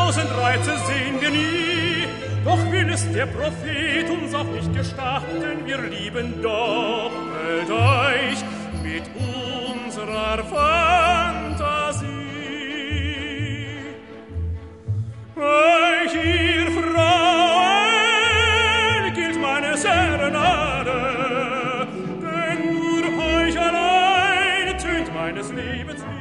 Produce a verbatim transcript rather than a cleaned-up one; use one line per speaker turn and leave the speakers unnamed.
tausend Reize sehen wir nie, doch will es der Prophet uns auch nicht gestatten, wir lieben doppelt euch mit unserer Fantasie. Euch, ihr Frauen, gilt meine Serenade, denn nur euch allein tönt meines Lebens Lied.